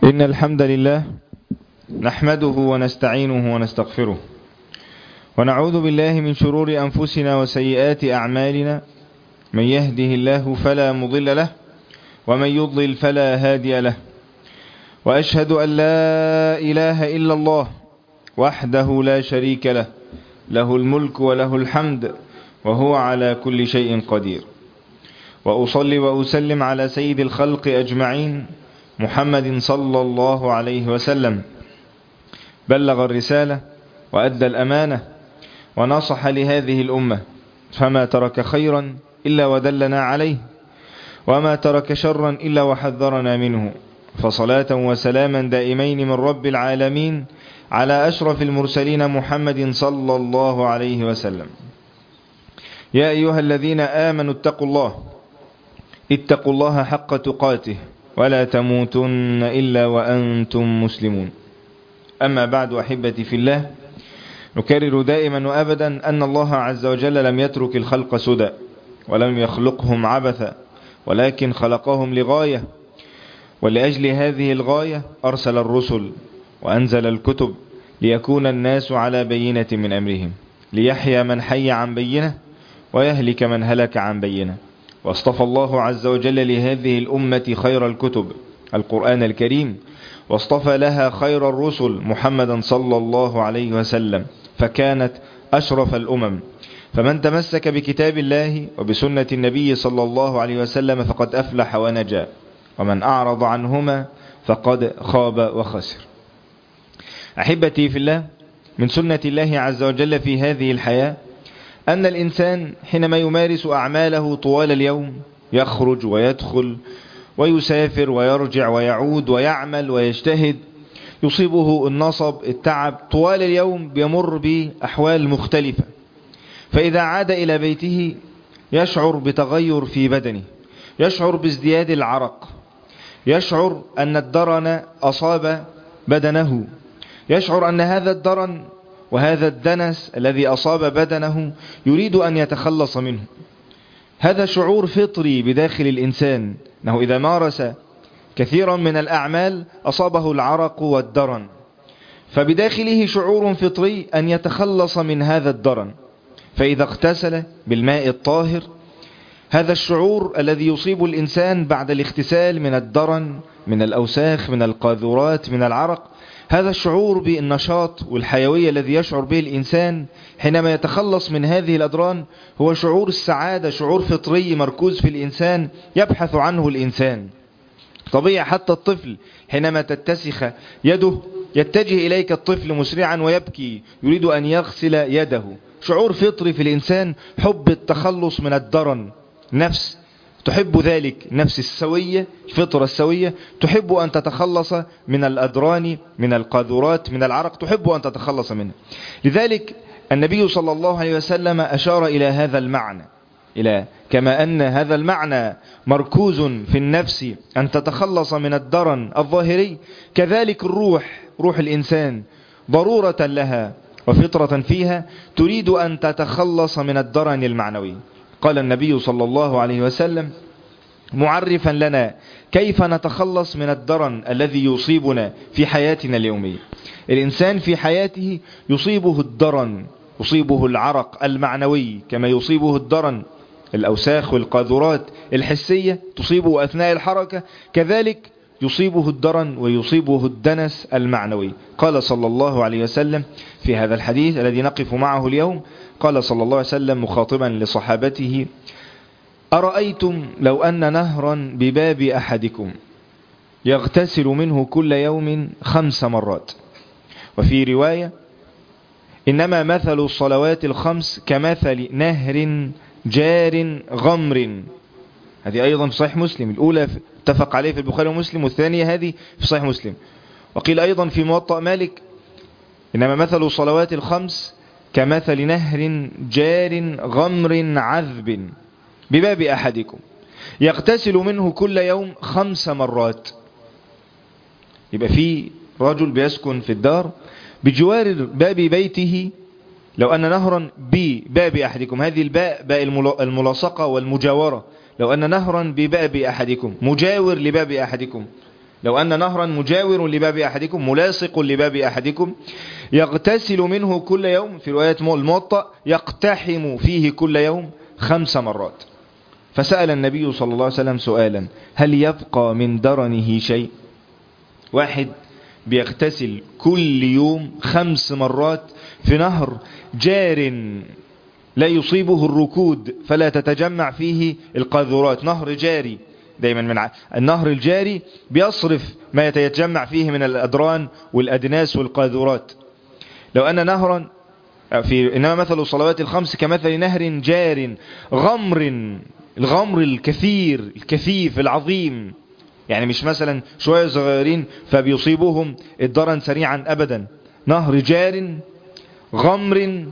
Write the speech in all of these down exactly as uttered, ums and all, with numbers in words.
إن الحمد لله نحمده ونستعينه ونستغفره ونعوذ بالله من شرور أنفسنا وسيئات أعمالنا. من يهده الله فلا مضل له ومن يضلل فلا هادي له، وأشهد أن لا إله إلا الله وحده لا شريك له، له الملك وله الحمد وهو على كل شيء قدير. وأصلي وأسلم على سيد الخلق أجمعين محمد صلى الله عليه وسلم، بلغ الرسالة وأدى الأمانة ونصح لهذه الأمة، فما ترك خيرا إلا ودلنا عليه، وما ترك شرا إلا وحذرنا منه. فصلاة وسلاما دائمين من رب العالمين على أشرف المرسلين محمد صلى الله عليه وسلم. يا أيها الذين آمنوا اتقوا الله اتقوا الله حق تقاته ولا تموتن إلا وأنتم مسلمون. أما بعد، أحبتي في الله، نكرر دائما وأبدا أن الله عز وجل لم يترك الخلق سدى ولم يخلقهم عبثا، ولكن خلقهم لغاية، ولأجل هذه الغاية أرسل الرسل وأنزل الكتب ليكون الناس على بينة من أمرهم، ليحيى من حي عن بينة ويهلك من هلك عن بينة. واصطفى الله عز وجل لهذه الأمة خير الكتب القرآن الكريم، واصطفى لها خير الرسل محمدا صلى الله عليه وسلم، فكانت أشرف الأمم. فمن تمسك بكتاب الله وبسنة النبي صلى الله عليه وسلم فقد أفلح ونجا، ومن أعرض عنهما فقد خاب وخسر. أحبتي في الله، من سنة الله عز وجل في هذه الحياة أن الإنسان حينما يمارس أعماله طوال اليوم، يخرج ويدخل ويسافر ويرجع ويعود ويعمل ويجتهد، يصيبه النصب التعب طوال اليوم، بيمر بأحوال مختلفة. فإذا عاد إلى بيته يشعر بتغير في بدنه، يشعر بازدياد العرق، يشعر أن الدرن أصاب بدنه، يشعر أن هذا الدرن وهذا الدنس الذي أصاب بدنه يريد أن يتخلص منه. هذا شعور فطري بداخل الإنسان، أنه إذا مارس كثيرا من الأعمال أصابه العرق والدرن، فبداخله شعور فطري أن يتخلص من هذا الدرن. فإذا اغتسل بالماء الطاهر، هذا الشعور الذي يصيب الإنسان بعد الاغتسال من الدرن، من الأوساخ، من القاذورات، من العرق، هذا الشعور بالنشاط والحيوية الذي يشعر به الإنسان حينما يتخلص من هذه الأدران هو شعور السعادة، شعور فطري مركوز في الإنسان يبحث عنه الإنسان. طبيعي حتى الطفل حينما تتسخ يده يتجه إليك الطفل مسرعا ويبكي، يريد أن يغسل يده. شعور فطري في الإنسان، حب التخلص من الدرن، نفس تحب ذلك، نفس السوية، الفطرة السوية تحب أن تتخلص من الأدران، من القاذورات، من العرق، تحب أن تتخلص منه. لذلك النبي صلى الله عليه وسلم أشار إلى هذا المعنى، إلى كما أن هذا المعنى مركوز في النفس أن تتخلص من الدرن الظاهري، كذلك الروح، روح الإنسان ضرورة لها وفطرة فيها تريد أن تتخلص من الدرن المعنوي. قال النبي صلى الله عليه وسلم معرفا لنا كيف نتخلص من الدرن الذي يصيبنا في حياتنا اليومية. الإنسان في حياته يصيبه الدرن، يصيبه العرق المعنوي، كما يصيبه الدرن الأوساخ والقاذورات الحسية تصيبه أثناء الحركة، كذلك يصيبه الدرن ويصيبه الدنس المعنوي. قال صلى الله عليه وسلم في هذا الحديث الذي نقف معه اليوم، قال صلى الله عليه وسلم مخاطبا لصحابته: أرأيتم لو أن نهرا بباب أحدكم يغتسل منه كل يوم خمس مرات. وفي رواية: إنما مثل الصلوات الخمس كمثل نهر جار غمر. هذه أيضا في صحيح مسلم، الأولى اتفق عليه في البخاري ومسلم، والثانية هذه في صحيح مسلم. وقيل أيضا في موطأ مالك: إنما مثل الصلوات الخمس كمثل نهر جار غمر عذب بباب أحدكم يغتسل منه كل يوم خمس مرات. يبقى في رجل بيسكن في الدار بجوار باب بيته، لو أن نهرا بباب أحدكم، هذه الباء باء الملاصقة والمجاورة، لو أن نهرا بباب أحدكم مجاور لباب أحدكم، لو أن نهرا مجاور لباب أحدكم ملاصق لباب أحدكم يغتسل منه كل يوم، في رواية الموطأ يقتحم فيه كل يوم خمس مرات. فسأل النبي صلى الله عليه وسلم سؤالا: هل يبقى من درنه شيء؟ واحد بيغتسل كل يوم خمس مرات في نهر جار لا يصيبه الركود فلا تتجمع فيه القاذورات، نهر جاري دايما من ع... النهر الجاري بيصرف ما يتجمع فيه من الأدران والأدناس والقاذورات. لو أن نهرا في إنما مثل الصلوات الخمس كمثل نهر جار غمر، الغمر الكثير الكثيف العظيم، يعني مش مثلا شوية صغيرين فبيصيبهم الدرن سريعا أبدا، نهر جار غمر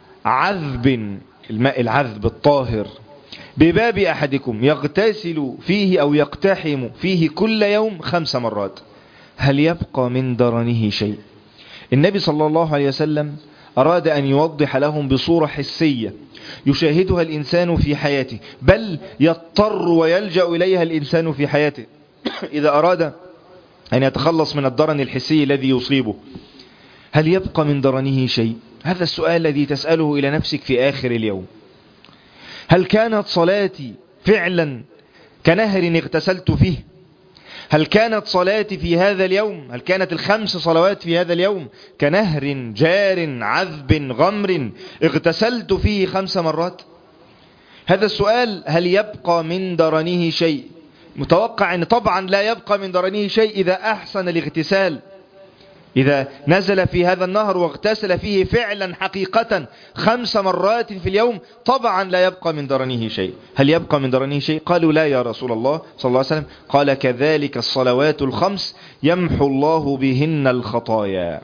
عذب، الماء العذب الطاهر، بباب أحدكم يغتسل فيه أو يقتحم فيه كل يوم خمس مرات، هل يبقى من درنه شيء؟ النبي صلى الله عليه وسلم أراد أن يوضح لهم بصورة حسية يشاهدها الإنسان في حياته، بل يضطر ويلجأ إليها الإنسان في حياته إذا أراد أن يتخلص من الدرن الحسي الذي يصيبه. هل يبقى من درنه شيء؟ هذا السؤال الذي تسأله إلى نفسك في آخر اليوم. هل كانت صلاتي فعلا كنهر اغتسلت فيه؟ هل كانت صلاتي في هذا اليوم، هل كانت الخمس صلوات في هذا اليوم كنهر جار عذب غمر اغتسلت فيه خمس مرات؟ هذا السؤال، هل يبقى من درنه شيء؟ متوقع أن طبعا لا يبقى من درنه شيء إذا أحسن الاغتسال، إذا نزل في هذا النهر واغتسل فيه فعلا حقيقة خمس مرات في اليوم طبعا لا يبقى من درنه شيء. هل يبقى من درنه شيء؟ قالوا لا يا رسول الله صلى الله عليه وسلم. قال كذلك الصلوات الخمس يمحو الله بهن الخطايا.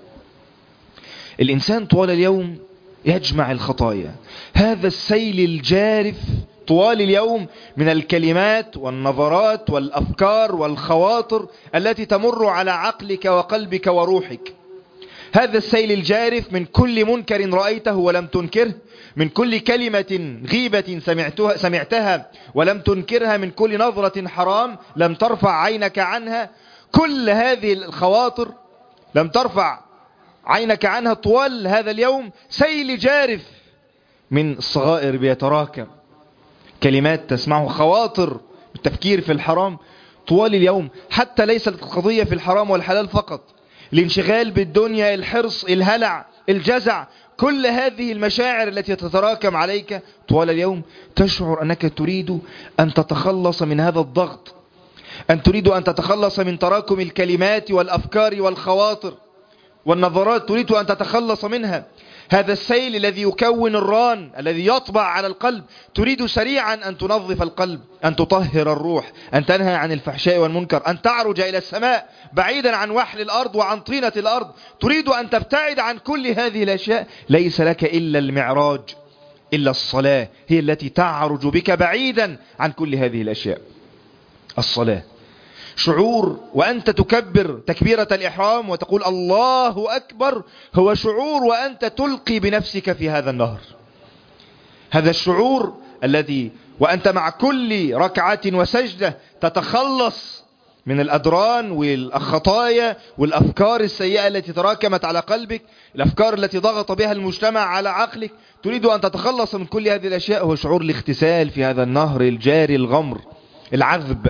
الإنسان طوال اليوم يجمع الخطايا، هذا السيل الجارف طوال اليوم من الكلمات والنظرات والأفكار والخواطر التي تمر على عقلك وقلبك وروحك، هذا السيل الجارف من كل منكر رأيته ولم تنكره، من كل كلمة غيبة سمعتها, سمعتها ولم تنكرها، من كل نظرة حرام لم ترفع عينك عنها، كل هذه الخواطر لم ترفع عينك عنها طوال هذا اليوم سيل جارف من الصغائر بيتراكم، كلمات تسمعه، خواطر التفكير في الحرام طوال اليوم، حتى ليست القضية في الحرام والحلال فقط، الانشغال بالدنيا، الحرص، الهلع، الجزع، كل هذه المشاعر التي تتراكم عليك طوال اليوم تشعر أنك تريد أن تتخلص من هذا الضغط، أن تريد أن تتخلص من تراكم الكلمات والأفكار والخواطر والنظرات، تريد أن تتخلص منها، هذا السيل الذي يكون الران الذي يطبع على القلب، تريد سريعا أن تنظف القلب، أن تطهر الروح، أن تنهى عن الفحشاء والمنكر، أن تعرج إلى السماء بعيدا عن وحل الأرض وعن طينة الأرض، تريد أن تبتعد عن كل هذه الأشياء. ليس لك إلا المعراج، إلا الصلاة هي التي تعرج بك بعيدا عن كل هذه الأشياء. الصلاة شعور وأنت تكبر تكبيرة الإحرام وتقول الله أكبر، هو شعور وأنت تلقي بنفسك في هذا النهر، هذا الشعور الذي وأنت مع كل ركعة وسجدة تتخلص من الأدران والخطايا والأفكار السيئة التي تراكمت على قلبك، الأفكار التي ضغط بها المجتمع على عقلك، تريد أن تتخلص من كل هذه الأشياء، هو شعور الاغتسال في هذا النهر الجاري الغمر العذب.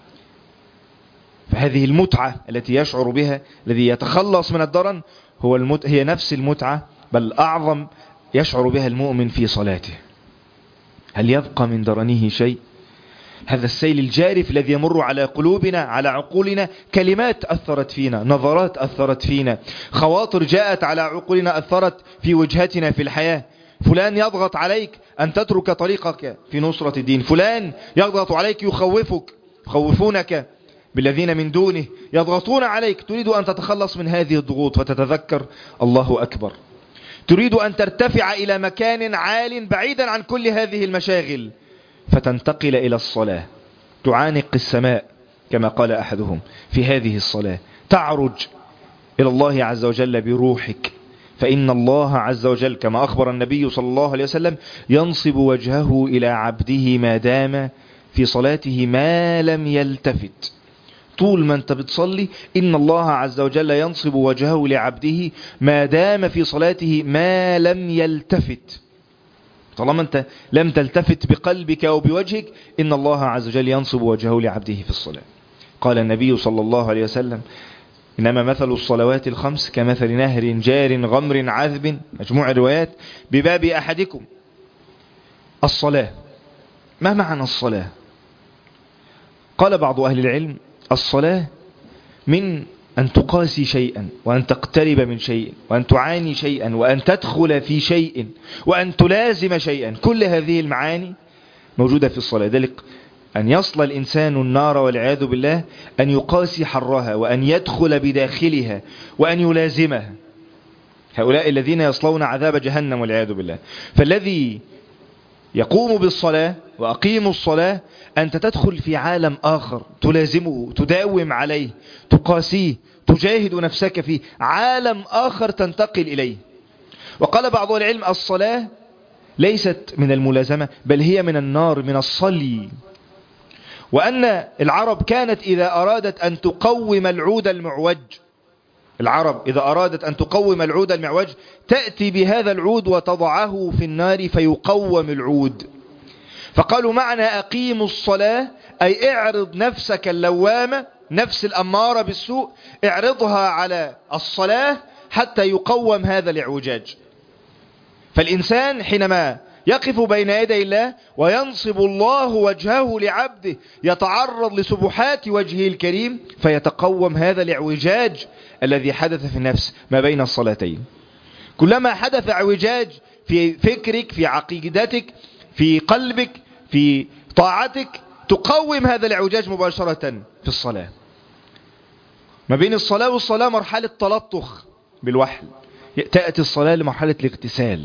فهذه المتعة التي يشعر بها الذي يتخلص من الدرن هو المت... هي نفس المتعة بل أعظم يشعر بها المؤمن في صلاته. هل يبقى من درنه شيء؟ هذا السيل الجارف الذي يمر على قلوبنا على عقولنا، كلمات أثرت فينا، نظرات أثرت فينا، خواطر جاءت على عقولنا أثرت في وجهتنا في الحياة. فلان يضغط عليك أن تترك طريقك في نصرة الدين، فلان يضغط عليك يخوفك، يخوفونك بالذين من دونه يضغطون عليك، تريد أن تتخلص من هذه الضغوط فتتذكر الله أكبر، تريد أن ترتفع إلى مكان عال بعيدا عن كل هذه المشاغل فتنتقل إلى الصلاة، تعانق السماء كما قال أحدهم في هذه الصلاة، تعرج إلى الله عز وجل بروحك، فإن الله عز وجل كما أخبر النبي صلى الله عليه وسلم ينصب وجهه إلى عبده ما دام في صلاته ما لم يلتفت، طول ما انت بتصلي إن الله عز وجل ينصب وجهه لعبده ما دام في صلاته ما لم يلتفت. طالما انت لم تلتفت بقلبك أو بوجهك إن الله عز وجل ينصب وجهه لعبده في الصلاة. قال النبي صلى الله عليه وسلم إنما مثل الصلوات الخمس كمثل نهر جار غمر عذب، مجموع الروايات، بباب أحدكم. الصلاة، ما معنى الصلاة؟ قال بعض أهل العلم الصلاة من أن تقاسي شيئا، وأن تقترب من شيء، وأن تعاني شيئا، وأن تدخل في شيء، وأن تلازم شيئا. كل هذه المعاني موجودة في الصلاة. ذلك أن يصل الإنسان النار والعياذ بالله أن يقاسي حرها، وأن يدخل بداخلها، وأن يلازمها. هؤلاء الذين يصلون عذاب جهنم والعياذ بالله. فالذي يقوم بالصلاة وأقيم الصلاة أنت تدخل في عالم آخر تلازمه، تداوم عليه، تقاسيه، تجاهد نفسك فيه، عالم آخر تنتقل إليه. وقال بعض العلم الصلاة ليست من الملازمة بل هي من النار، من الصلي. وأن العرب كانت إذا أرادت أن تقوم العود المعوج، العرب إذا أرادت أن تقوم العود المعوج تأتي بهذا العود وتضعه في النار فيقوم العود. فقالوا معنى أقيموا الصلاة أي اعرض نفسك اللوامة، نفس الأمارة بالسوء، اعرضها على الصلاة حتى يقوم هذا الاعوجاج. فالإنسان حينما يقف بين يدي الله وينصب الله وجهه لعبده يتعرض لسبحات وجهه الكريم فيتقوم هذا الاعوجاج الذي حدث في النفس ما بين الصلاتين. كلما حدث اعوجاج في فكرك، في عقيدتك، في قلبك، في طاعتك، تقوم هذا الاعوجاج مباشرة في الصلاة. ما بين الصلاة والصلاة مرحلة تلطخ بالوحل، تأتي الصلاة لمرحلة الاغتسال.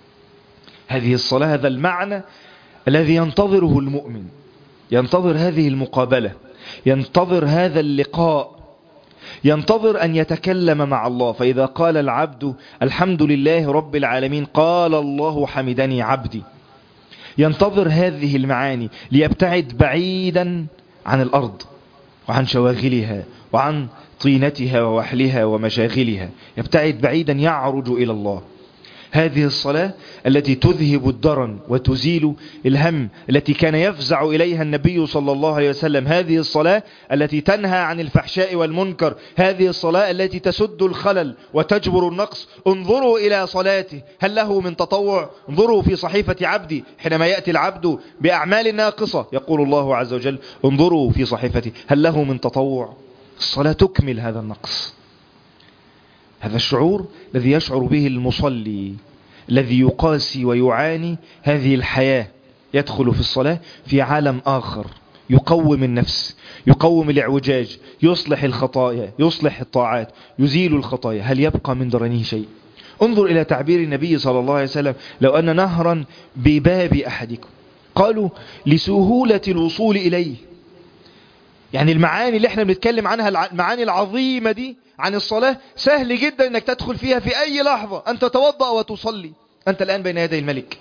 هذه الصلاة، هذا المعنى الذي ينتظره المؤمن، ينتظر هذه المقابلة، ينتظر هذا اللقاء، ينتظر أن يتكلم مع الله. فإذا قال العبد الحمد لله رب العالمين قال الله حمدني عبدي. ينتظر هذه المعاني ليبتعد بعيدا عن الأرض وعن شواغلها وعن طينتها ووحلها ومشاغلها، يبتعد بعيدا يعرج إلى الله. هذه الصلاة التي تذهب الدرن وتزيل الهم، التي كان يفزع إليها النبي صلى الله عليه وسلم. هذه الصلاة التي تنهى عن الفحشاء والمنكر. هذه الصلاة التي تسد الخلل وتجبر النقص. انظروا إلى صلاته هل له من تطوع؟ انظروا في صحيفة عبدي حينما يأتي العبد بأعمال ناقصة يقول الله عز وجل انظروا في صحيفتي هل له من تطوع. الصلاة تكمل هذا النقص. هذا الشعور الذي يشعر به المصلي الذي يقاسي ويعاني هذه الحياة يدخل في الصلاة في عالم آخر، يقوم النفس، يقوم الاعوجاج، يصلح الخطايا، يصلح الطاعات، يزيل الخطايا. هل يبقى من درنه شيء؟ انظر إلى تعبير النبي صلى الله عليه وسلم لو أن نهرا بباب أحدكم، قالوا لسهولة الوصول إليه. يعني المعاني اللي احنا بنتكلم عنها، المعاني العظيمة دي عن الصلاة سهل جدا انك تدخل فيها في اي لحظة. انت تتوضأ وتصلي، انت الان بين يدي الملك.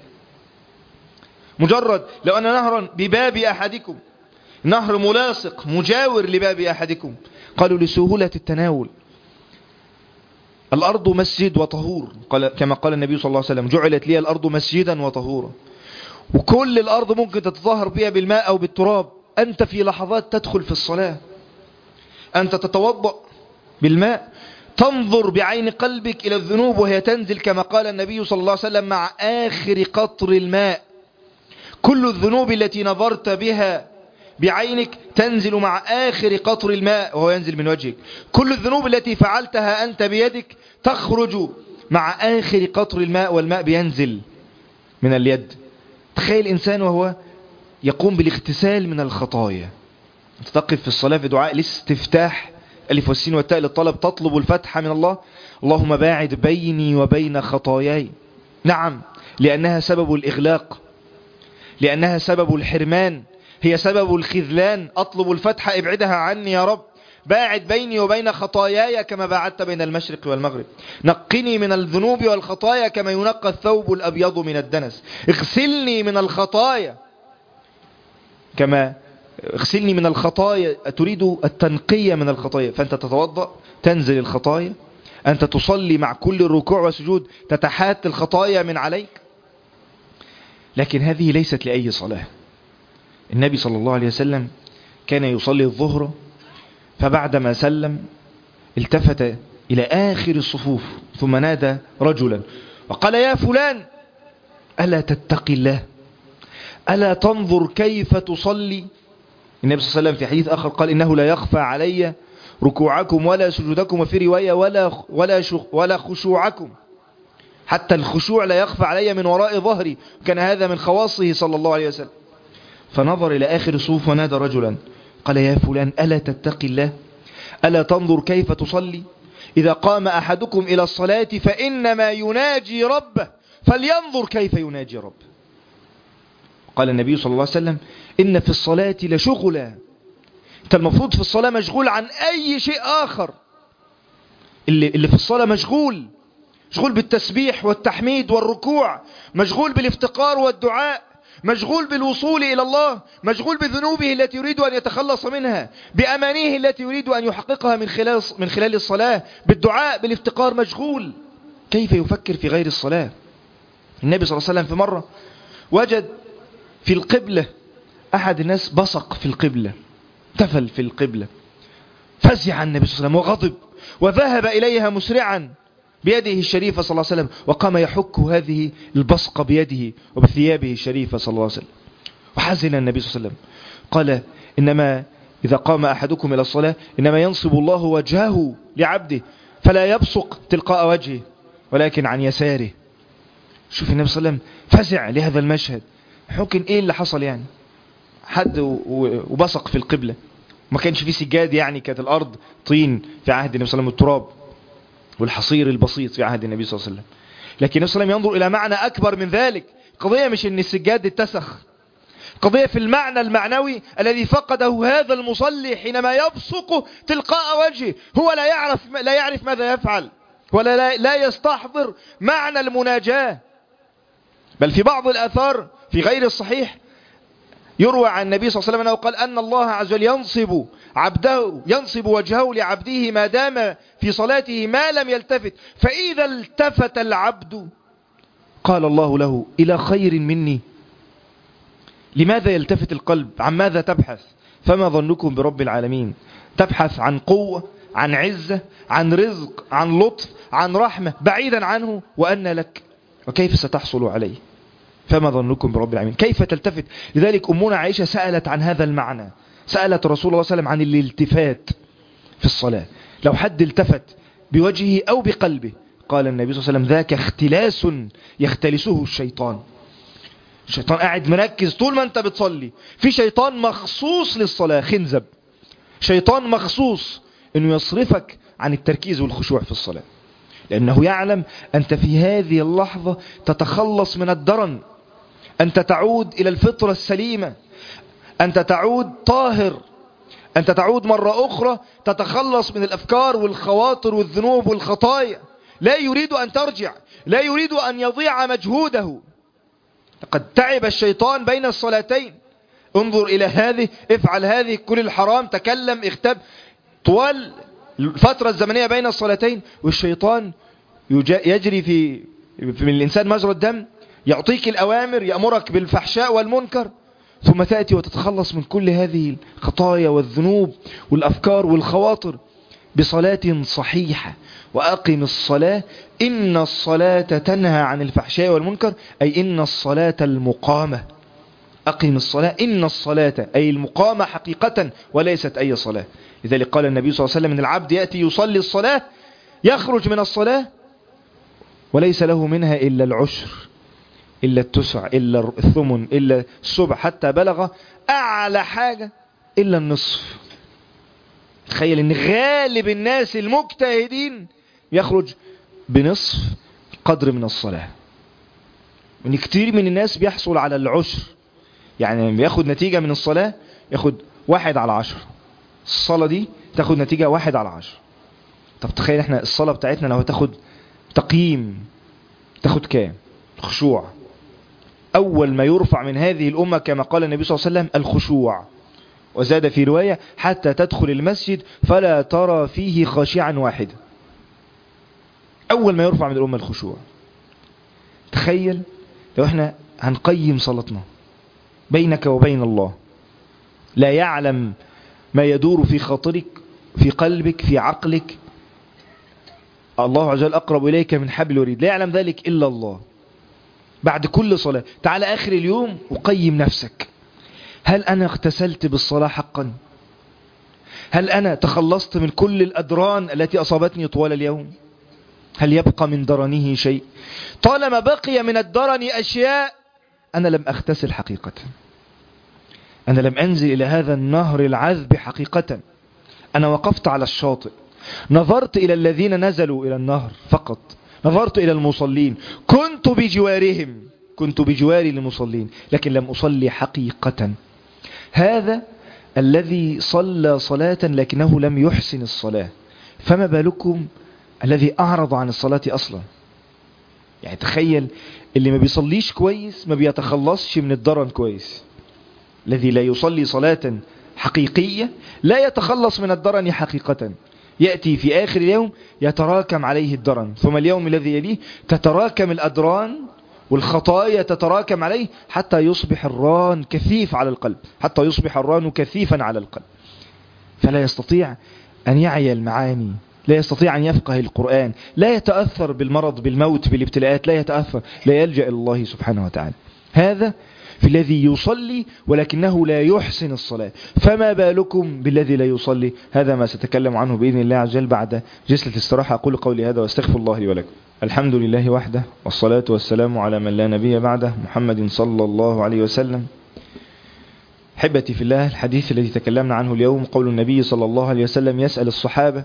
مجرد لو ان نهرا بباب احدكم، نهر ملاصق مجاور لباب احدكم، قالوا لسهولة التناول. الارض مسجد وطهور، قال كما قال النبي صلى الله عليه وسلم جعلت لي الارض مسجدا وطهورا. وكل الارض ممكن تتطهر بها بالماء او بالتراب. انت في لحظات تدخل في الصلاة، انت تتوضأ بالماء، تنظر بعين قلبك إلى الذنوب وهي تنزل كما قال النبي صلى الله عليه وسلم مع آخر قطر الماء. كل الذنوب التي نظرت بها بعينك تنزل مع آخر قطر الماء وهو ينزل من وجهك. كل الذنوب التي فعلتها أنت بيدك تخرج مع آخر قطر الماء والماء بينزل من اليد. تخيل إنسان وهو يقوم بالاغتسال من الخطايا. تقف في الصلاة في دعاء الاستفتاح، ألف والسين والتاء للطلب، تطلب الفتح من الله. اللهم باعد بيني وبين خطاياي. نعم، لأنها سبب الإغلاق، لأنها سبب الحرمان، هي سبب الخذلان. أطلب الفتح، ابعدها عني يا رب. باعد بيني وبين خطاياي كما باعدت بين المشرق والمغرب. نقني من الذنوب والخطايا كما ينقى الثوب الأبيض من الدنس. اغسلني من الخطايا كما اغسلني من الخطايا، تريد التنقية من الخطايا، فأنت تتوضأ تنزل الخطايا، أنت تصلي مع كل ركوع وسجود تتحات الخطايا من عليك. لكن هذه ليست لأي صلاة. النبي صلى الله عليه وسلم كان يصلي الظهر، فبعدما سلم التفت إلى آخر الصفوف ثم نادى رجلا وقال: يا فلان ألا تتقي الله؟ ألا تنظر كيف تصلي؟ النبي صلى الله عليه وسلم في حديث آخر قال: إنه لا يخفى علي ركوعكم ولا سجودكم، وفي رواية ولا ولا ولا خشوعكم، حتى الخشوع لا يخفى علي من وراء ظهري. كان هذا من خواصه صلى الله عليه وسلم. فنظر إلى آخر الصفوف ونادى رجلا قال: يا فلان ألا تتقي الله؟ ألا تنظر كيف تصلي؟ إذا قام أحدكم إلى الصلاة فإنما يناجي ربه، فلينظر كيف يناجي ربه. قال النبي صلى الله عليه وسلم: إن في الصلاة لشغلا. أنت المفروض في الصلاة مشغول عن أي شيء آخر. اللي, اللي في الصلاة مشغول مشغول بالتسبيح والتحميد والركوع، مشغول بالافتقار والدعاء، مشغول بالوصول إلى الله، مشغول بذنوبه التي يريد أن يتخلص منها، بأمانيه التي يريد أن يحققها من خلال من خلال الصلاة، بالدعاء، بالافتقار، مشغول. كيف يفكر في غير الصلاة؟ النبي صلى الله عليه وسلم في مرة وجد في القبلة أحد الناس بصق في القبلة، تفل في القبلة، فزع النبي صلى الله عليه وسلم وغضب وذهب إليها مسرعا بيده الشريفة صلى الله عليه وسلم، وقام يحك هذه البصقة بيده وبثيابه الشريفة صلى الله عليه وسلم. وحزن النبي صلى الله عليه وسلم قال: إنما إذا قام أحدكم إلى الصلاة إنما ينصب الله وجهه لعبده فلا يبصق تلقاء وجهه ولكن عن يساره. شوف النبي صلى الله عليه وسلم فزع لهذا المشهد. حكم إيه اللي حصل يعني؟ حد وبصق في القبلة، ما كانش في سجاد يعني، كانت الأرض طين في عهد النبي صلى الله عليه وسلم، التراب والحصير البسيط في عهد النبي صلى الله عليه وسلم. لكن النبي صلى الله عليه وسلم ينظر إلى معنى أكبر من ذلك. قضية مش إن السجاد اتسخ، قضية في المعنى المعنوي الذي فقده هذا المصلي حينما يبصق تلقاء وجهه. هو لا يعرف لا يعرف ماذا يفعل، ولا لا, لا يستحضر معنى المناجاة. بل في بعض الآثار في غير الصحيح يروى عن النبي صلى الله عليه وسلم أنه قال أن الله عز وجل ينصب عبده ينصب وجهه لعبده ما دام في صلاته ما لم يلتفت، فإذا التفت العبد قال الله له: إلى خير مني. لماذا يلتفت القلب؟ عن ماذا تبحث؟ فما ظنكم برب العالمين؟ تبحث عن قوة، عن عزة، عن رزق، عن لطف، عن رحمة بعيدا عنه، وأن لك وكيف ستحصل عليه؟ فما ظنكم برب العالمين؟ كيف تلتفت؟ لذلك أمنا عائشة سألت عن هذا المعنى، سألت رسول الله صلى الله عليه وسلم عن الالتفات في الصلاة. لو حد التفت بوجهه أو بقلبه، قال النبي صلى الله عليه وسلم: ذاك اختلاس يختلسه الشيطان. الشيطان قاعد مركز طول ما انت بتصلي. في شيطان مخصوص للصلاة، خنزب، شيطان مخصوص انه يصرفك عن التركيز والخشوع في الصلاة، لأنه يعلم أنت في هذه اللحظة تتخلص من الدرن، أنت تعود إلى الفطرة السليمة، أنت تعود طاهر، أنت تعود مرة أخرى تتخلص من الأفكار والخواطر والذنوب والخطايا. لا يريد أن ترجع، لا يريد أن يضيع مجهوده. قد تعب الشيطان بين الصلاتين. انظر إلى هذه، افعل هذه، كل الحرام، تكلم، اختب، طوال الفترة الزمنية بين الصلاتين. والشيطان يجري في من الإنسان مجرى الدم، يعطيك الأوامر، يأمرك بالفحشاء والمنكر، ثم تأتي وتتخلص من كل هذه الخطايا والذنوب والأفكار والخواطر بصلاة صحيحة. وأقم الصلاة إن الصلاة تنهى عن الفحشاء والمنكر، أي إن الصلاة المقامة. أقم الصلاة إن الصلاة أي المقامة حقيقة وليست أي صلاة. لذلك قال النبي صلى الله عليه وسلم إن العبد يأتي يصلي الصلاة يخرج من الصلاة وليس له منها إلا العشر، إلا التسع، إلا الثمن، إلا السبع، حتى بلغ أعلى حاجة إلا النصف. تخيل إن غالب الناس المجتهدين يخرج بنصف قدر من الصلاة، وإن كتير من الناس بيحصل على العشر، يعني بياخد نتيجة من الصلاة ياخد واحد على عشر. الصلاة دي تاخد نتيجة واحد على عشر. طب تخيل احنا الصلاة بتاعتنا لو تاخد تقييم، تاخد كام؟ خشوع. أول ما يرفع من هذه الأمة كما قال النبي صلى الله عليه وسلم الخشوع. وزاد في رواية حتى تدخل المسجد فلا ترى فيه خاشعا واحدا. أول ما يرفع من الأمة الخشوع. تخيل لو احنا هنقيم صلاتنا بينك وبين الله، لا يعلم ما يدور في خاطرك، في قلبك، في عقلك. الله عز وجل أقرب إليك من حبل الوريد، لا يعلم ذلك إلا الله. بعد كل صلاة تعال آخر اليوم وقيم نفسك. هل أنا اغتسلت بالصلاة حقا؟ هل أنا تخلصت من كل الأدران التي أصابتني طوال اليوم؟ هل يبقى من درنه شيء؟ طالما بقي من الدرن أشياء أنا لم أغتسل حقيقة، أنا لم أنزل إلى هذا النهر العذب حقيقة. أنا وقفت على الشاطئ، نظرت إلى الذين نزلوا إلى النهر فقط، نظرت إلى المصلين، كنت بجوارهم، كنت بجواري للمصلين، لكن لم أصلي حقيقة. هذا الذي صلى صلاة لكنه لم يحسن الصلاة، فما بالكم الذي أعرض عن الصلاة أصلا؟ يعني تخيل اللي ما بيصليش كويس ما بيتخلصش من الدرن كويس. الذي لا يصلي صلاة حقيقية لا يتخلص من الدرن حقيقة. يأتي في آخر اليوم يتراكم عليه الدرن، ثم اليوم الذي يليه تتراكم الأدران والخطايا تتراكم عليه حتى يصبح الران كثيف على القلب، حتى يصبح الران كثيفا على القلب، فلا يستطيع أن يعي المعاني، لا يستطيع أن يفقه القرآن، لا يتأثر بالمرض بالموت بالابتلاءات، لا يتأثر، لا يلجأ إلى الله سبحانه وتعالى. هذا في الذي يصلي ولكنه لا يحسن الصلاة، فما بالكم بالذي لا يصلي؟ هذا ما سأتكلم عنه بإذن الله عز وجل بعد جلسة الاستراحة. أقول قولي هذا واستغفر الله لي ولكم. الحمد لله وحده، والصلاة والسلام على من لا نبي بعده، محمد صلى الله عليه وسلم. حبتي في الله، الحديث الذي تكلمنا عنه اليوم قول النبي صلى الله عليه وسلم يسأل الصحابة.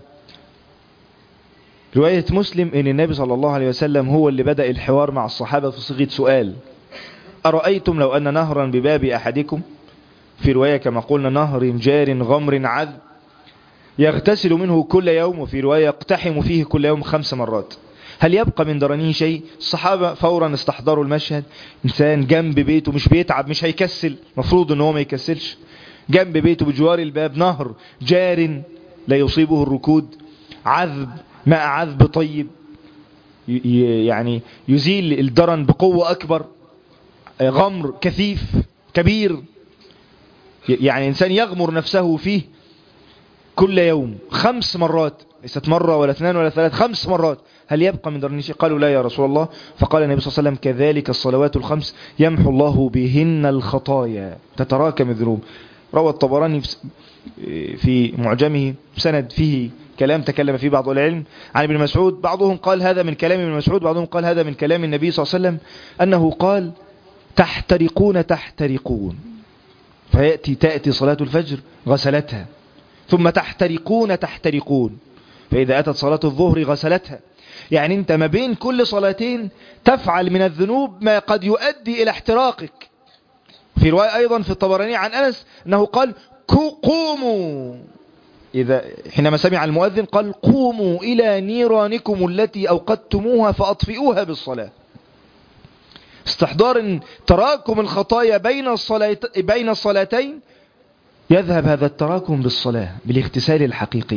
رواية مسلم ان النبي صلى الله عليه وسلم هو اللي بدأ الحوار مع الصحابة في صيغة سؤال: أرأيتم لو أن نهرا بباب أحدكم، في رواية كما قلنا نهر جار غمر عذب يغتسل منه كل يوم، وفي رواية يقتحم فيه كل يوم خمس مرات، هل يبقى من درنه شيء؟ الصحابة فورا استحضروا المشهد. إنسان جنب بيته مش بيتعب، مش هيكسل، مفروض ان هو ما يكسلش، جنب بيته بجوار الباب نهر جار لا يصيبه الركود، عذب ماء عذب طيب يعني يزيل الدرن بقوة أكبر، غمر كثيف كبير، يعني إنسان يغمر نفسه فيه كل يوم خمس مرات، ليست مرة ولا اثنان ولا ثلاث، خمس مرات، هل يبقى من درنه شيء؟ قالوا لا يا رسول الله. فقال النبي صلى الله عليه وسلم كذلك الصلوات الخمس يمحو الله بهن الخطايا، تتراكم الذنوب. روى الطبراني في معجمه سند فيه كلام تكلم فيه بعض العلم عن ابن مسعود، بعضهم قال هذا من كلام ابن مسعود، بعضهم قال هذا من كلام النبي صلى الله عليه وسلم، أنه قال تحترقون تحترقون، فيأتي تأتي صلاة الفجر غسلتها، ثم تحترقون تحترقون، فإذا أتت صلاة الظهر غسلتها. يعني أنت ما بين كل صلاتين تفعل من الذنوب ما قد يؤدي إلى احتراقك. في رواية أيضا في الطبراني عن أنس أنه قال قوموا، إذا حينما سمع المؤذن قال قوموا إلى نيرانكم التي أوقدتموها فأطفئوها بالصلاة. استحضار تراكم الخطايا بين الصلات بين الصلاتين، يذهب هذا التراكم بالصلاة بالاغتسال الحقيقي.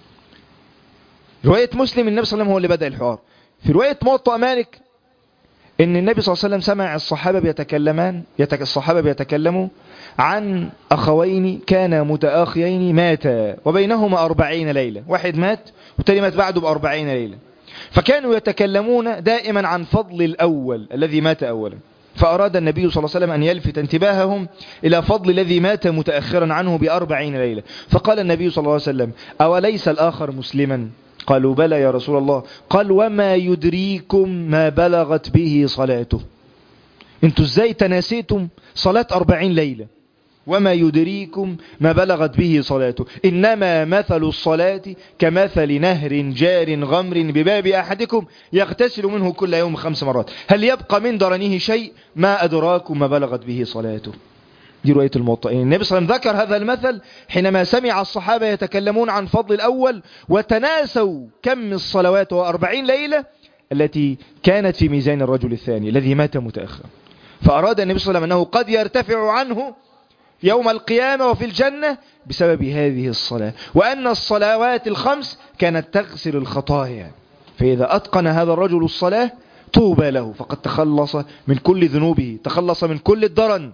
رواية مسلم النبي صلى الله عليه وسلم هو اللي بدأ الحوار. في رواية موطأ مالك ان النبي صلى الله عليه وسلم سمع الصحابة بيتكلمان يتك... الصحابة بيتكلموا عن أخوين كانا متآخيين ماتا وبينهما أربعين ليلة، واحد مات والتاني مات بعده بأربعين ليلة، فكانوا يتكلمون دائما عن فضل الأول الذي مات أولا، فأراد النبي صلى الله عليه وسلم أن يلفت انتباههم إلى فضل الذي مات متأخرا عنه بأربعين ليلة، فقال النبي صلى الله عليه وسلم أوليس الآخر مسلما؟ قالوا بلى يا رسول الله. قال وما يدريكم ما بلغت به صلاته؟ انتوا ازاي تناسيتم صلاة أربعين ليلة؟ وما يدريكم ما بلغت به صلاته، إنما مثل الصلاة كمثل نهر جار غمر بباب أحدكم يغتسل منه كل يوم خمس مرات، هل يبقى من درنه شيء؟ ما أدراكم ما بلغت به صلاته. دي رواية الموطئين. النبي صلى الله عليه وسلم ذكر هذا المثل حينما سمع الصحابة يتكلمون عن فضل الأول وتناسوا كم الصلوات وأربعين ليلة التي كانت في ميزان الرجل الثاني الذي مات متأخرا، فأراد النبي صلى الله عليه وسلم أنه قد يرتفع عنه يوم القيامة وفي الجنة بسبب هذه الصلاة، وأن الصلوات الخمس كانت تغسل الخطايا. فإذا أتقن هذا الرجل الصلاة طوبى له، فقد تخلص من كل ذنوبه، تخلص من كل الدرن.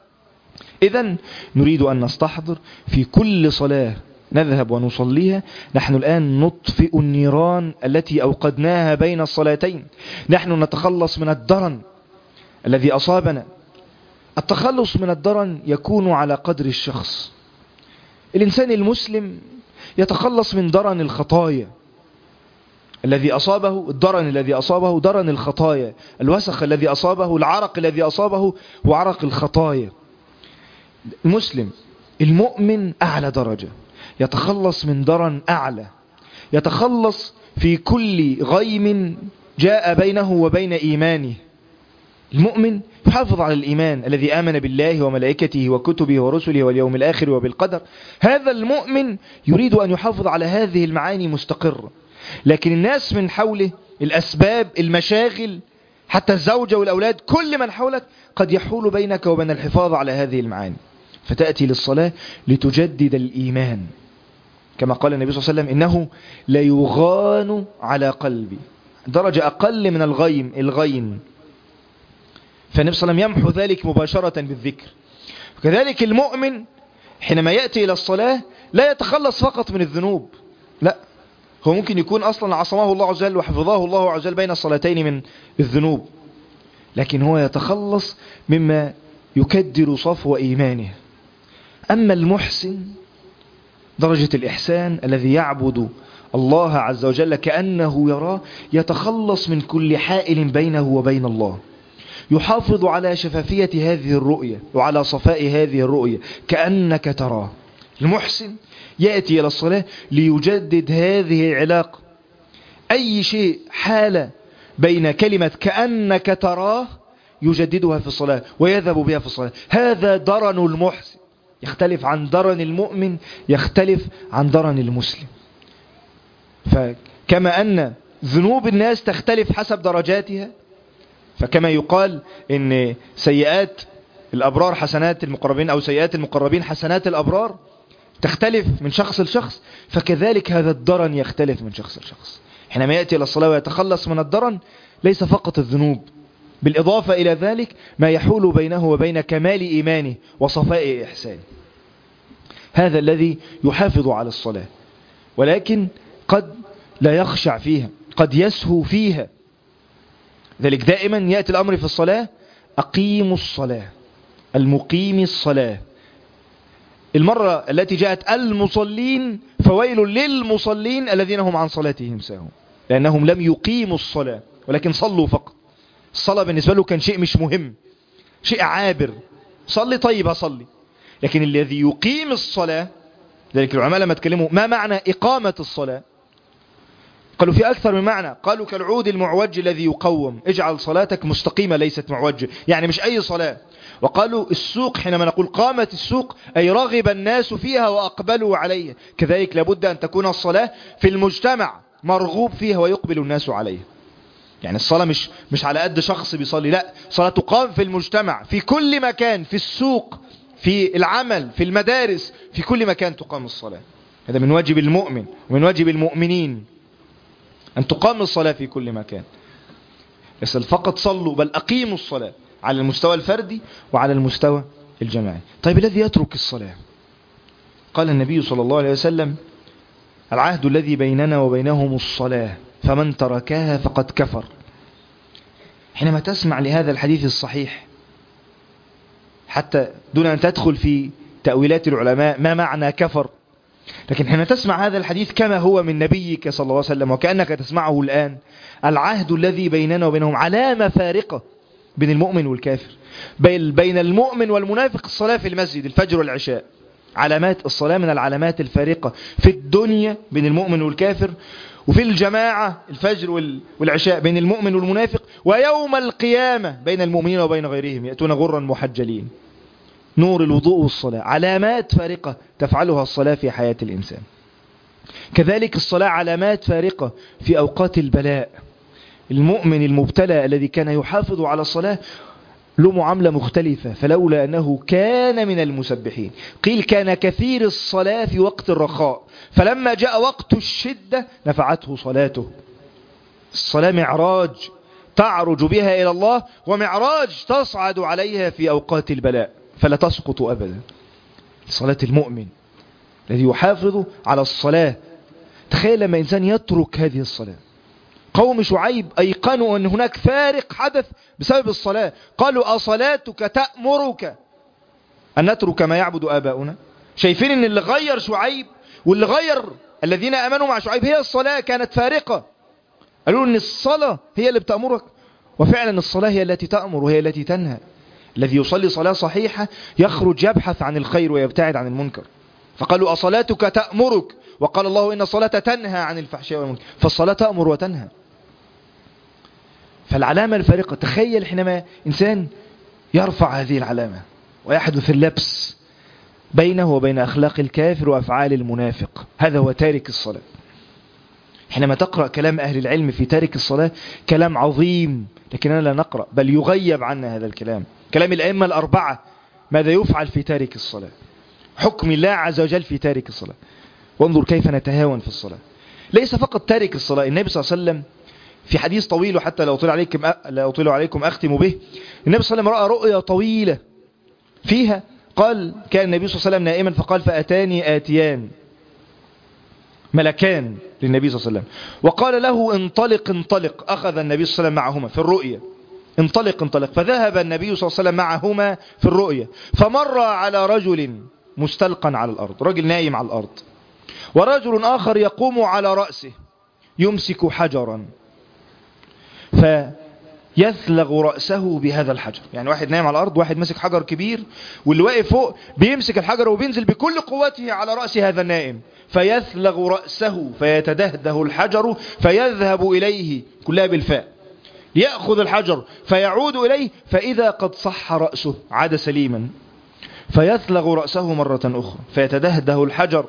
إذن نريد أن نستحضر في كل صلاة نذهب ونصليها نحن الآن نطفئ النيران التي أوقدناها بين الصلاتين. نحن نتخلص من الدرن الذي أصابنا. التخلص من الدرن يكون على قدر الشخص. الإنسان المسلم يتخلص من درن الخطايا الذي أصابه، الدرن الذي أصابه درن الخطايا، الوسخ الذي أصابه، العرق الذي أصابه هو عرق الخطايا. المسلم المؤمن أعلى درجة، يتخلص من درن أعلى، يتخلص في كل غيم جاء بينه وبين إيمانه. المؤمن يحافظ على الإيمان الذي آمن بالله وملائكته وكتبه ورسله واليوم الآخر وبالقدر. هذا المؤمن يريد أن يحافظ على هذه المعاني مستقرة. لكن الناس من حوله، الأسباب، المشاغل، حتى الزوجة والأولاد، كل من حولك قد يحول بينك وبين الحفاظ على هذه المعاني. فتأتي للصلاة لتجدد الإيمان، كما قال النبي صلى الله عليه وسلم: إنه ليغان على قلبي، درجة أقل من الغيم الغين. فالنبي صلى الله عليه وسلم يمحو ذلك مباشرة بالذكر. وكذلك المؤمن حينما يأتي إلى الصلاة لا يتخلص فقط من الذنوب، لا، هو ممكن يكون أصلا عصمه الله عز وجل وحفظه الله عز وجل بين الصلاتين من الذنوب، لكن هو يتخلص مما يكدر صفو إيمانه. أما المحسن درجة الإحسان الذي يعبد الله عز وجل كأنه يراه، يتخلص من كل حائل بينه وبين الله، يحافظ على شفافية هذه الرؤية وعلى صفاء هذه الرؤية كأنك تراه. المحسن يأتي إلى الصلاة ليجدد هذه العلاقة. أي شيء حال بين كلمة كأنك تراه يجددها في الصلاة ويذهب بها في الصلاة. هذا درن المحسن، يختلف عن درن المؤمن، يختلف عن درن المسلم. فكما أن ذنوب الناس تختلف حسب درجاتها، فكما يقال إن سيئات الأبرار حسنات المقربين، أو سيئات المقربين حسنات الأبرار، تختلف من شخص لشخص، فكذلك هذا الدرن يختلف من شخص لشخص. حينما يأتي إلى الصلاة ويتخلص من الدرن ليس فقط الذنوب، بالإضافة إلى ذلك ما يحول بينه وبين كمال إيمانه وصفاء إحسانه. هذا الذي يحافظ على الصلاة، ولكن قد لا يخشع فيها، قد يسهو فيها. ذلك دائما يأتي الأمر في الصلاة: أقيموا الصلاة، المقيم الصلاة. المرة التي جاءت المصلين فويل للمصلين الذين هم عن صلاتهم ساهون، لأنهم لم يقيموا الصلاة ولكن صلوا فقط. الصلاة بالنسبة له كان شيء مش مهم، شيء عابر، صلي طيب هصلي. لكن الذي يقيم الصلاة، ذلك العلماء لما تكلموا ما معنى إقامة الصلاة قالوا في أكثر من معنى. قالوا كالعود المعوج الذي يقوم، اجعل صلاتك مستقيمة ليست معوجة، يعني مش أي صلاة. وقالوا السوق، حينما نقول قامت السوق أي رغب الناس فيها وأقبلوا عليها، كذلك لابد أن تكون الصلاة في المجتمع مرغوب فيها ويقبل الناس عليها. يعني الصلاة مش مش على قد شخص بيصلي، لا، صلاة تقام في المجتمع، في كل مكان، في السوق، في العمل، في المدارس، في كل مكان تقام الصلاة. هذا من واجب المؤمن ومن واجب المؤمنين أن تقام الصلاة في كل مكان. ليس فقط صلوا، بل أقيموا الصلاة على المستوى الفردي وعلى المستوى الجماعي. طيب الذي يترك الصلاة، قال النبي صلى الله عليه وسلم: العهد الذي بيننا وبينهم الصلاة، فمن تركها فقد كفر. حينما تسمع لهذا الحديث الصحيح، حتى دون أن تدخل في تأويلات العلماء ما معنى كفر، لكن حين تسمع هذا الحديث كما هو من نبيك صلى الله عليه وسلم وكأنك تسمعه الآن: العهد الذي بيننا وبينهم، علامة فارقة بين المؤمن والكافر، بين المؤمن والمنافق الصلاة في المسجد الفجر والعشاء. علامات الصلاة من العلامات الفارقة في الدنيا بين المؤمن والكافر، وفي الجماعة الفجر والعشاء بين المؤمن والمنافق، ويوم القيامة بين المؤمنين وبين غيرهم يأتون غرا محجلين. نور الوضوء والصلاة علامات فارقة تفعلها الصلاة في حياة الإنسان. كذلك الصلاة علامات فارقة في أوقات البلاء. المؤمن المبتلى الذي كان يحافظ على الصلاة له معاملة مختلفة، فلولا أنه كان من المسبحين. قيل كان كثير الصلاة في وقت الرخاء، فلما جاء وقت الشدة نفعته صلاته. الصلاة معراج تعرج بها إلى الله، ومعراج تصعد عليها في أوقات البلاء فلا تسقط أبدا. صلاة المؤمن الذي يحافظ على الصلاة. تخيل لما إنسان يترك هذه الصلاة. قوم شعيب أيقنوا أن هناك فارق حدث بسبب الصلاة، قالوا أصلاتك تأمرك أن نترك ما يعبد آباؤنا؟ شايفين أن اللي غير شعيب واللي غير الذين آمنوا مع شعيب هي الصلاة، كانت فارقة. قالوا أن الصلاة هي اللي بتأمرك، وفعلا الصلاة هي التي تأمر وهي التي تنهى. الذي يصلي صلاة صحيحة يخرج يبحث عن الخير ويبتعد عن المنكر. فقالوا أصلاتك تأمرك، وقال الله إن الصلاة تنهى عن الفحشاء والمنكر، فالصلاة تأمر وتنهى. فالعلامة الفارقة، تخيل حينما إنسان يرفع هذه العلامة ويحدث اللبس بينه وبين أخلاق الكافر وأفعال المنافق، هذا هو تارك الصلاة. حينما تقرأ كلام أهل العلم في تارك الصلاة كلام عظيم، لكننا لا نقرأ، بل يغيب عنا هذا الكلام. كلام الأئمة الأربعة ماذا يفعل في تارك الصلاة، حكم الله عز وجل في تارك الصلاة. وانظر كيف نتهاون في الصلاة. ليس فقط تارك الصلاة، النبي صلى الله عليه وسلم في حديث طويل، وحتى لا أطيل عليكم لا أطيل عليكم أختم به. النبي صلى الله عليه وسلم رأى رؤيا طويلة فيها قال كان النبي صلى الله عليه وسلم نائما فقال فأتاني آتيان ملكان للنبي صلى الله عليه وسلم وقال له انطلق انطلق. أخذ النبي صلى الله عليه وسلم معهما في الرؤيا، انطلق انطلق. فذهب النبي صلى الله عليه وسلم معهما في الرؤيا، فمر على رجل مستلقا على الأرض، رجل نايم على الأرض، ورجل آخر يقوم على رأسه يمسك حجرا فيثلغ رأسه بهذا الحجر. يعني واحد نايم على الأرض، واحد مسك حجر كبير، واللي واقف فوق بيمسك الحجر وبينزل بكل قوته على رأس هذا النائم، فيثلغ رأسه فيتدهده الحجر فيذهب إليه، كلها بالفاء، يأخذ الحجر فيعود إليه، فإذا قد صح رأسه عاد سليما، فيثلغ رأسه مرة أخرى فيتدهده الحجر،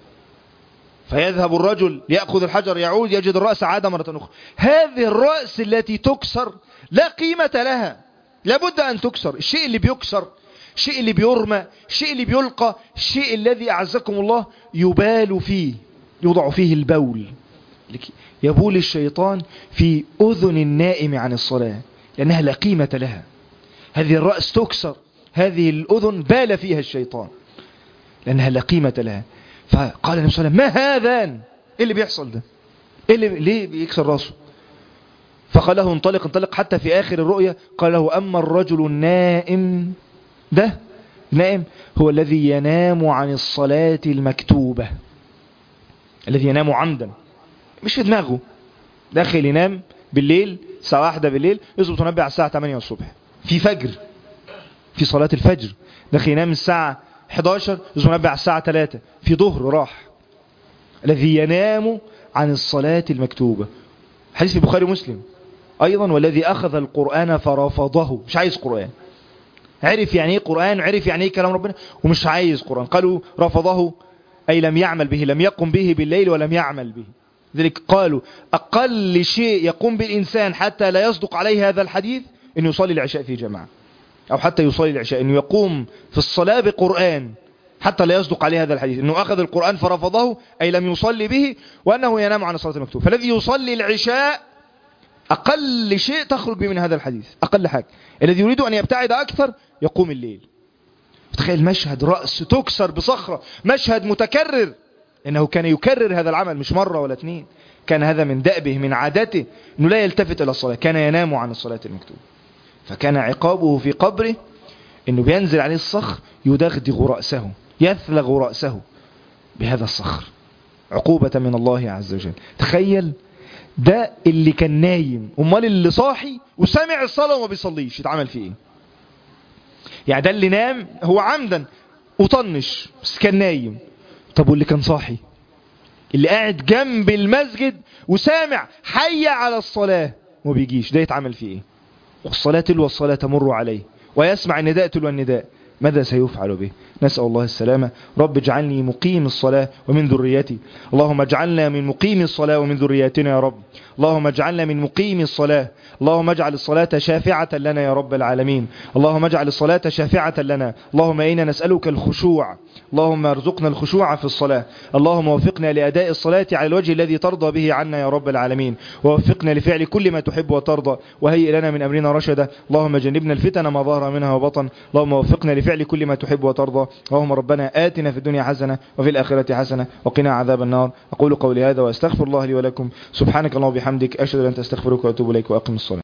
فيذهب الرجل ليأخذ الحجر يعود يجد الرأس عاد مرة أخرى. هذه الرأس التي تكسر لا قيمة لها، لابد أن تكسر. الشيء اللي بيكسر، الشيء اللي بيرمى، الشيء اللي بيلقى، الشيء الذي أعزكم الله يبال فيه، يوضع فيه البول، يبول الشيطان في أذن النائم عن الصلاة لأنها لا قيمة لها. هذه الرأس تكسر، هذه الأذن بال فيها الشيطان لأنها لا قيمة لها. فقال النبي صلى الله عليه وسلم ما هذان؟ ايه اللي بيحصل ده؟ إيه اللي ليه بيكسر راسه؟ فقال له انطلق انطلق، حتى في آخر الرؤيا قال له أما الرجل النائم، ده نائم هو الذي ينام عن الصلاة المكتوبة، الذي ينام عمدا مش في دماغه، داخل ينام بالليل الساعة واحدة بالليل يظبط منبه على الساعة ثمانية الصبح في فجر، في صلاة الفجر، داخل ينام الساعة احد عشر يظبط منبه على الساعة ثلاثة في ظهر راح. الذي ينام عن الصلاة المكتوبة، حديث في البخاري ومسلم أيضا، والذي أخذ القرآن فرفضه، مش عايز قرآن، عرف يعني ايه قرآن، عرف يعني ايه كلام ربنا ومش عايز قرآن. قالوا رفضه أي لم يعمل به، لم يقم به بالليل ولم يعمل به. ذلك قالوا أقل شيء يقوم بالإنسان حتى لا يصدق عليه هذا الحديث أنه يصلي العشاء في جماعة، أو حتى يصلي العشاء، أنه يقوم في الصلاة بقرآن حتى لا يصدق عليه هذا الحديث، أنه أخذ القرآن فرفضه أي لم يصلي به، وأنه ينام عن الصلاة المكتوبة. فالذي يصلي العشاء أقل شيء تخرج به من هذا الحديث، أقل حاجة. الذي يريد أن يبتعد أكثر يقوم الليل. تخيل مشهد رأس تكسر بصخرة، مشهد متكرر، إنه كان يكرر هذا العمل مش مرة ولا اثنين، كان هذا من دأبه من عادته أنه لا يلتفت إلى الصلاة، كان ينام عن الصلاة المكتوبة. فكان عقابه في قبره أنه بينزل عليه الصخر يدغدغ رأسه، يثلغ رأسه بهذا الصخر، عقوبة من الله عز وجل. تخيل ده اللي كان نايم، امال اللي صاحي وسمع الصلاة وما بيصليش يتعمل فيه ايه؟ يعني ده اللي نام هو عمدا وطنش بس كان نايم. طب واللي كان صاحي، اللي قاعد جنب المسجد وسامع حي على الصلاة وما بيجيش، ده يتعمل فيه ايه؟ والصلاة تلو الصلاة تمر عليه، ويسمع النداء تلو النداء، ماذا سيفعل به؟ نسأل الله السلامة. رب اجعلني مقيم الصلاة ومن ذريتي. اللهم اجعلنا من مقيم الصلاة ومن ذريتنا يا رب. اللهم اجعلنا من مقيم الصلاة. اللهم اجعل الصلاة شافعة لنا يا رب العالمين. اللهم اجعل الصلاة شافعة لنا. اللهم إنا نسألك الخشوع. اللهم ارزقنا الخشوع في الصلاة. اللهم وفقنا لأداء الصلاة على الوجه الذي ترضى به عنا يا رب العالمين، ووفقنا لفعل كل ما تحب وترضى، وهيئ لنا من أمرنا رشدا. اللهم جنبنا الفتن ما ظهر منها وبطن. اللهم وفقنا لفعل كل ما تحب وترضى. اللهم ربنا آتنا في الدنيا حسنة وفي الآخرة حسنة وقنا عذاب النار. أقول قولي هذا وأستغفر الله لي ولكم. سبحانك اللهم وبحمدك، أشهد أن لا إله إلا أنت، أستغفرك وأتوب إليك، وأقم الصلاة.